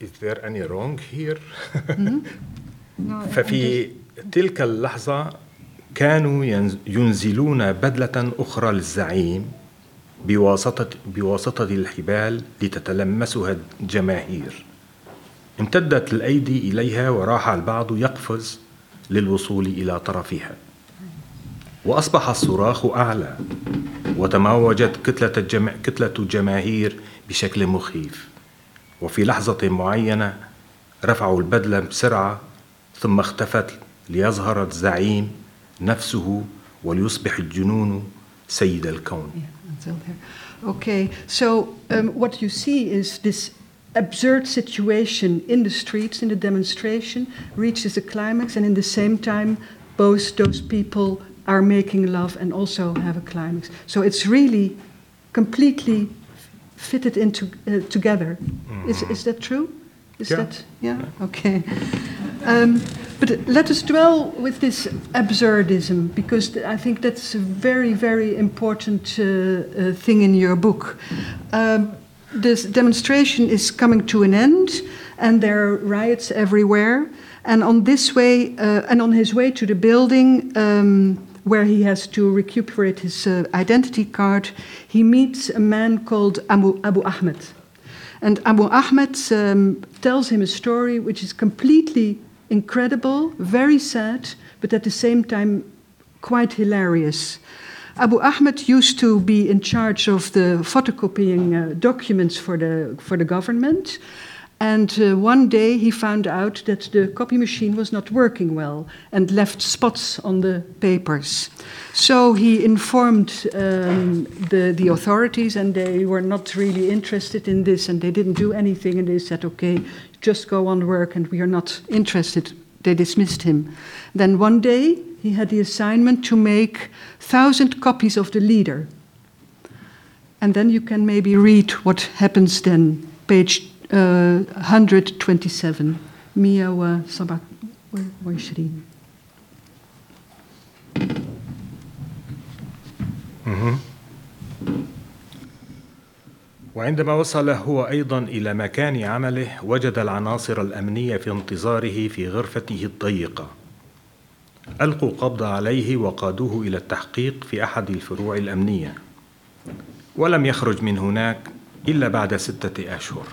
Is there any wrong here? No, ففي تلك اللحظة كانوا ينزلون بدلة أخرى للزعيم بواسطة الحبال لتتلمسها الجماهير. امتدت الأيدي إليها وراح البعض يقفز للوصول إلى طرفها، وأصبح الصراخ أعلى، وتموجت كتلة الجماهير بشكل مخيف. وفي لحظة معينة رفعوا البدلة بسرعة، ثم اختفت ليظهر الزعيم نفسه وليصبح الجنون سيد الكون. Okay, so what you see is this absurd situation in the streets, in the demonstration, reaches a climax, and in the same time, both those people are making love and also have a climax. So it's really completely fitted into together. Is that true? Yeah? Okay. But let us dwell with this absurdism, because I think that's a very, very important thing in your book. This demonstration is coming to an end, and there are riots everywhere. And on this way, and on his way to the building where he has to recuperate his identity card, he meets a man called Abu Ahmed. And Abu Ahmed tells him a story which is completely incredible, very sad, but at the same time quite hilarious. Abu Ahmed used to be in charge of the photocopying documents for the government. And one day he found out that the copy machine was not working well and left spots on the papers. So he informed the authorities, and they were not really interested in this, and they didn't do anything, and they said, okay, just go on work, and we are not interested. They dismissed him. Then one day he had the assignment to make 1,000 copies of the Leader. And then you can maybe read what happens then, page 127. 127. وعندما وصل هو أيضا إلى مكان عمله، وجد العناصر الأمنية في انتظاره في غرفته الضيقة. ألقوا القبض عليه وقادوه إلى التحقيق في أحد الفروع الأمنية، ولم يخرج من هناك إلا بعد 6 أشهر.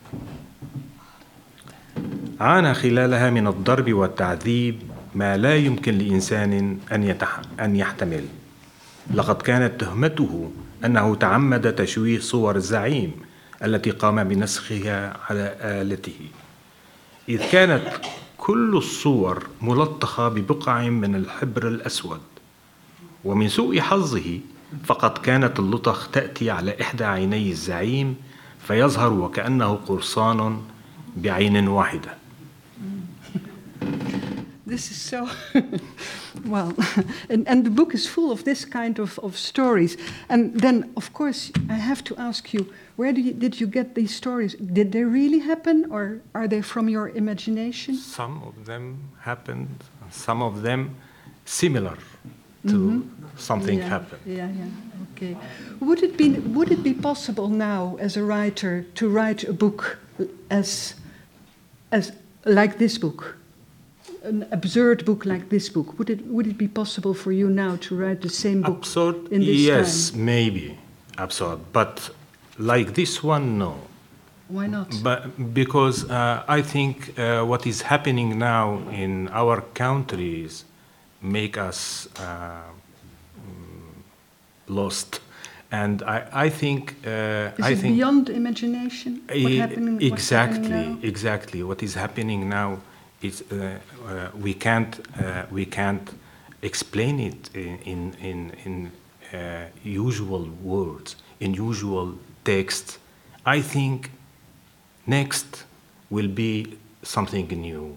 عانى خلالها من الضرب والتعذيب ما لا يمكن لإنسان أن يحتمل. لقد كانت تهمته أنه تعمد تشويه صور الزعيم التي قام بنسخها على آلته، إذ كانت كل الصور ملطخة ببقع من الحبر الأسود. ومن سوء حظه فقد كانت اللطخ تأتي على إحدى عيني الزعيم، فيظهر وكأنه قرصان بعين واحدة. This is so well, and the book is full of this kind of stories. And then, of course, I have to ask you, where did you get these stories? Did they really happen, or are they from your imagination? Some of them happened, some of them similar to something happened. Yeah, okay. Would it be possible now, as a writer, to write a book as like this book? An absurd book like this book, would it be possible for you now to write the same book? Absurd, in this yes, time? maybe absurd, but like this one, no. Why not? But because I think what is happening now in our countries make us lost, and I think is it beyond imagination? Exactly. What is happening now? We can't explain it in usual words, in usual text. I think next will be something new.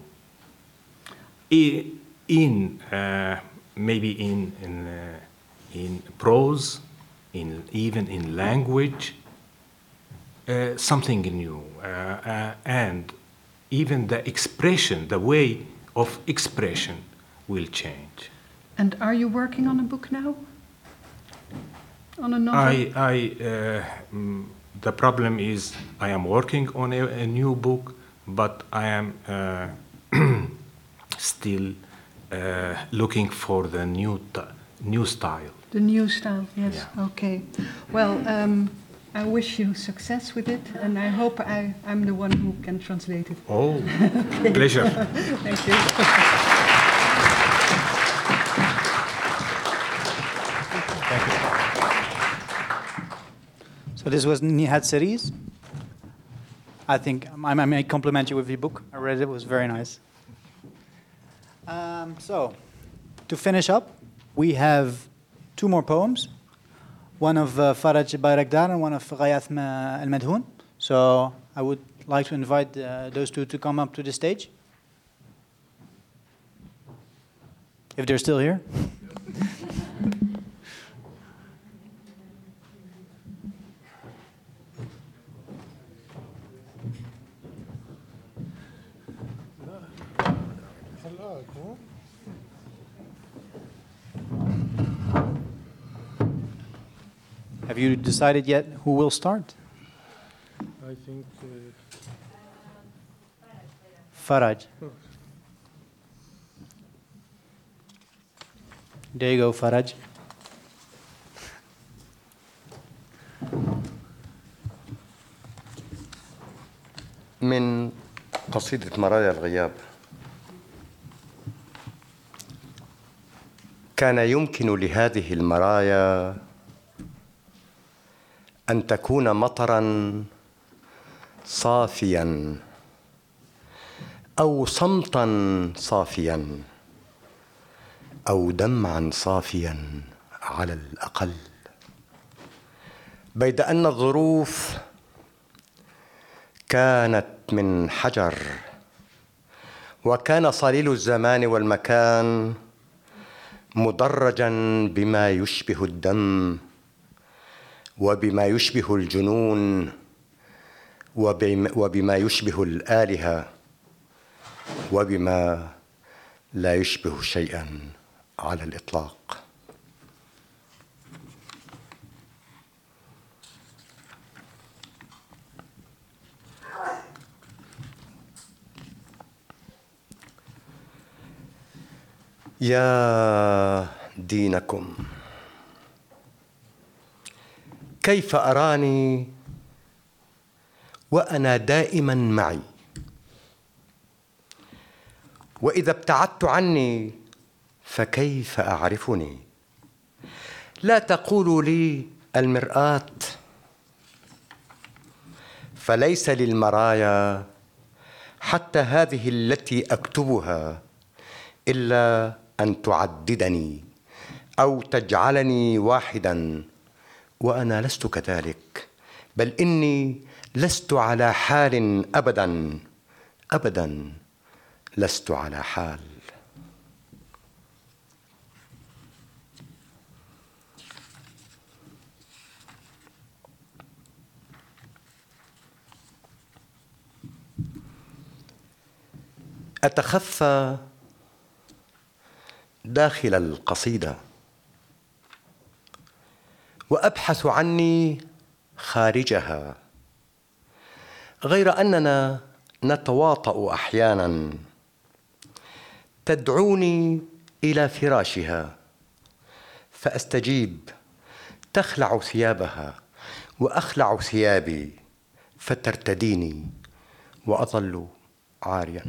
Maybe in prose, even in language, something new, and even the expression, the way of expression will change. And are you working on a book now? On a novel? The problem is I am working on a new book, but I am still looking for the new style. The new style, yes. Yeah. Okay. Well, I wish you success with it, and I hope I'm the one who can translate it. Oh, pleasure. Thank you. So this was Nihat Series. I think I may compliment you with your book. I read it, it was very nice. So, to finish up, we have 2 more poems. One of Faraj Bayrakdar and one of Ghayath Al-Madhoun. So I would like to invite those 2 to come up to the stage. If they're still here. Have you decided yet who will start? I think Faraj. There you go, Faraj. من قصيدة مرايا الغياب. كان يمكن لهذه المرايا أن تكون مطراً صافياً أو صمتاً صافياً أو دمعاً صافياً على الأقل، بيد أن الظروف كانت من حجر، وكان صليل الزمان والمكان مدرجاً بما يشبه الدم وبما يشبه الجنون وبما يشبه الآلهة وبما لا يشبه شيئاً على الإطلاق. يا دينكم، كيف أراني وأنا دائما معي، وإذا ابتعدت عني فكيف أعرفني؟ لا تقولوا لي المرآة، فليس للمرايا حتى هذه التي أكتبها إلا أن تعددني أو تجعلني واحداً، وأنا لست كذلك، بل إني لست على حال أبداً أبداً، لست على حال. أتخفى داخل القصيدة وأبحث عني خارجها، غير أننا نتواطأ أحياناً، تدعوني إلى فراشها فأستجيب، تخلع ثيابها وأخلع ثيابي، فترتديني وأظل عارياً.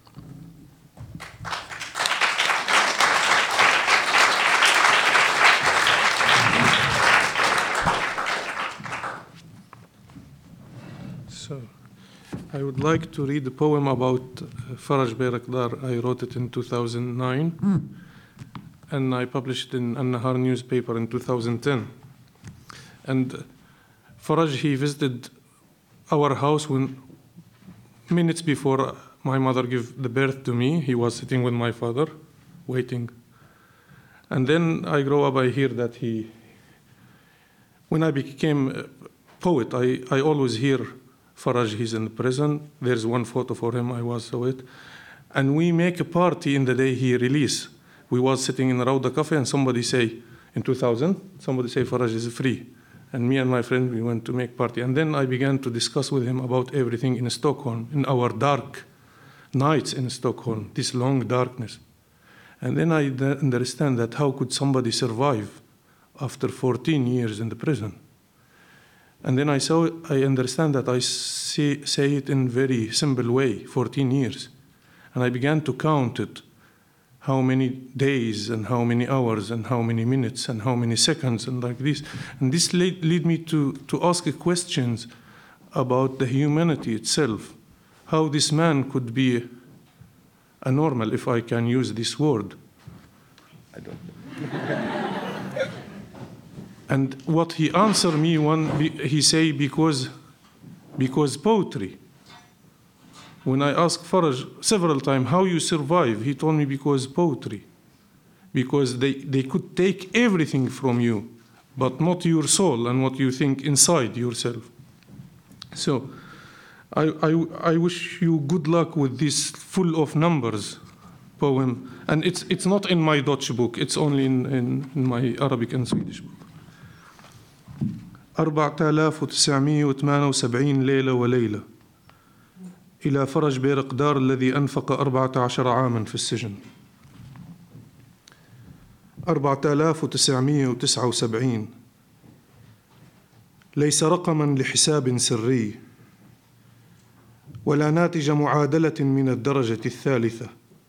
so. I would like to read a poem about Faraj Bayrakdar. I wrote it in 2009, and I published it in An-Nahar newspaper in 2010. And Faraj, he visited our house minutes before my mother gave the birth to me. He was sitting with my father, waiting. And then I grow up, I hear that when I became a poet, I always hear Faraj, he's in prison. There's one photo for him, I saw it. And we make a party in the day he released. We was sitting in Rauda Cafe and somebody say, in 2000, somebody say Faraj is free. And me and my friend, we went to make party. And then I began to discuss with him about everything in Stockholm, in our dark nights in Stockholm, this long darkness. And then I understand that how could somebody survive after 14 years in the prison? And then I understand that I say it in very simple way, 14 years. And I began to count it, how many days and how many hours and how many minutes and how many seconds and like this. And this lead me to ask questions about the humanity itself, how this man could be a normal, if I can use this word. I don't know. And what he answered me, he say, because poetry. When I asked Faraj several times, how you survive, he told me because poetry. Because they could take everything from you, but not your soul and what you think inside yourself. So I wish you good luck with this full of numbers poem. And it's not in my Dutch book, it's only in my Arabic and Swedish book. 4978 ليلة وليلة إلى فرج بيرقدار الذي أنفق 14 عاما في السجن. 4979 ليس رقما لحساب سري ولا ناتج معادلة من الدرجة الثالثة.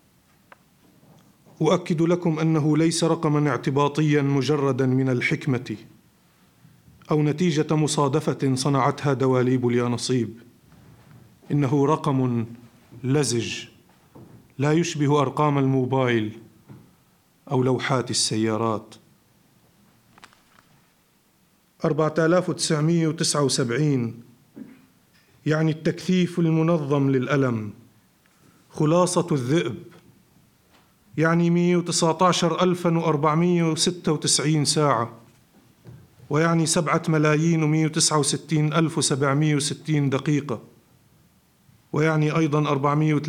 أؤكد لكم أنه ليس رقما اعتباطيا مجردا من الحكمة أو نتيجة مصادفة صنعتها دواليب اليانصيب. إنه رقم لزج لا يشبه أرقام الموبايل أو لوحات السيارات. 4979 يعني التكثيف المنظم للألم، خلاصة الذئب، يعني 119,496 ساعة، ويعني 7,169,760 دقيقة، ويعني أيضا 400